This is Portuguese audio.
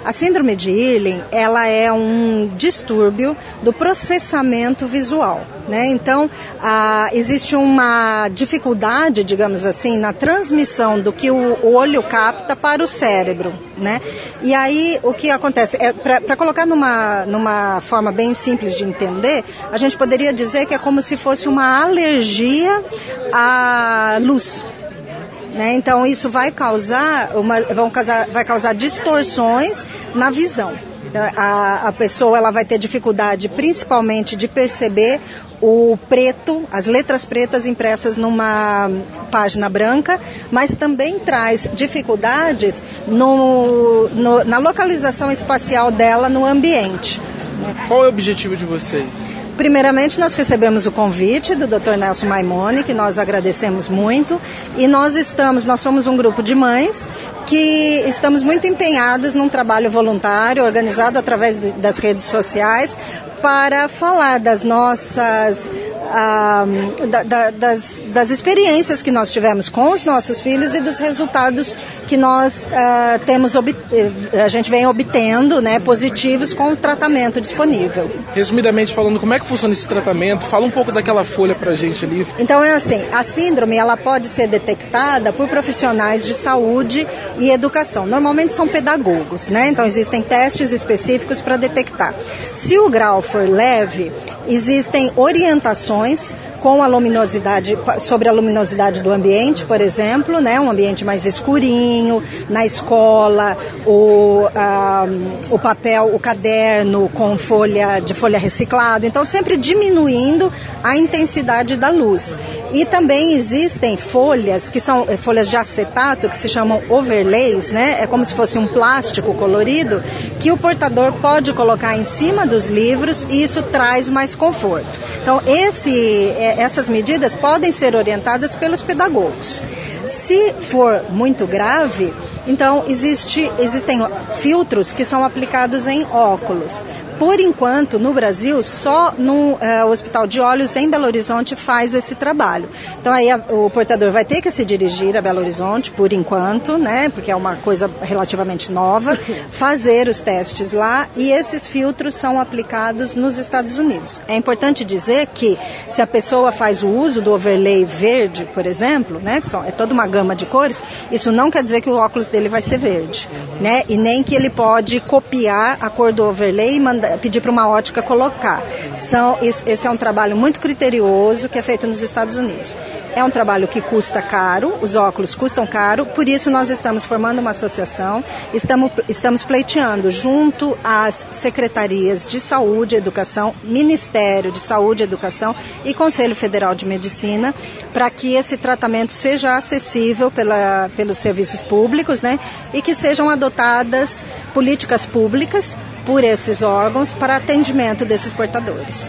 A síndrome de Irlen, ela é um distúrbio do processamento visual, né? Então, existe uma dificuldade, digamos assim, na transmissão do que o olho capta para o cérebro, né? E aí, o que acontece? Para colocar numa forma bem simples de entender, a gente poderia dizer que é como se fosse uma alergia à luz. Né? Então isso vai causar distorções na visão. Então, a pessoa ela vai ter dificuldade principalmente de perceber o preto, as letras pretas impressas numa página branca, mas também traz dificuldades na localização espacial dela no ambiente. Qual é o objetivo de vocês? Primeiramente, nós recebemos o convite do Dr. Nelson Maimone, que nós agradecemos muito, e nós somos um grupo de mães que estamos muito empenhadas num trabalho voluntário, organizado através das redes sociais, para falar das nossas das experiências que nós tivemos com os nossos filhos e dos resultados que nós a gente vem obtendo, né, positivos com o tratamento disponível. Resumidamente falando, como é que funciona esse tratamento? Fala um pouco daquela folha pra gente ali. Então é assim, a síndrome ela pode ser detectada por profissionais de saúde e educação. Normalmente são pedagogos, né? Então existem testes específicos para detectar. Se o grau for leve, existem orientações sobre a luminosidade do ambiente, por exemplo, né? Um ambiente mais escurinho, na escola, o papel, o caderno com folha reciclada, então sempre diminuindo a intensidade da luz. E também existem folhas, que são folhas de acetato, que se chamam overlays, né? É como se fosse um plástico colorido, que o portador pode colocar em cima dos livros e isso traz mais conforto. Então, essas medidas podem ser orientadas pelos pedagogos. Se for muito grave, então existem filtros que são aplicados em óculos. Por enquanto, no Brasil, só no Hospital de Olhos em Belo Horizonte faz esse trabalho. Então aí o portador vai ter que se dirigir a Belo Horizonte, por enquanto, né, porque é uma coisa relativamente nova, fazer os testes lá, e esses filtros são aplicados nos Estados Unidos. É importante dizer que se a pessoa faz o uso do overlay verde, por exemplo, né, que é toda uma gama de cores, isso não quer dizer que o óculos dele vai ser verde, né, e nem que ele pode copiar a cor do overlay e pedir para uma ótica colocar. Esse é um trabalho muito criterioso que é feito nos Estados Unidos. É um trabalho que custa caro, os óculos custam caro, por isso nós estamos formando uma associação, estamos pleiteando junto às secretarias de saúde e educação, Ministério de Saúde e Educação e Conselho Federal de Medicina, para que esse tratamento seja acessível pelos serviços públicos, né, e que sejam adotadas políticas públicas por esses órgãos para atendimento desses portadores.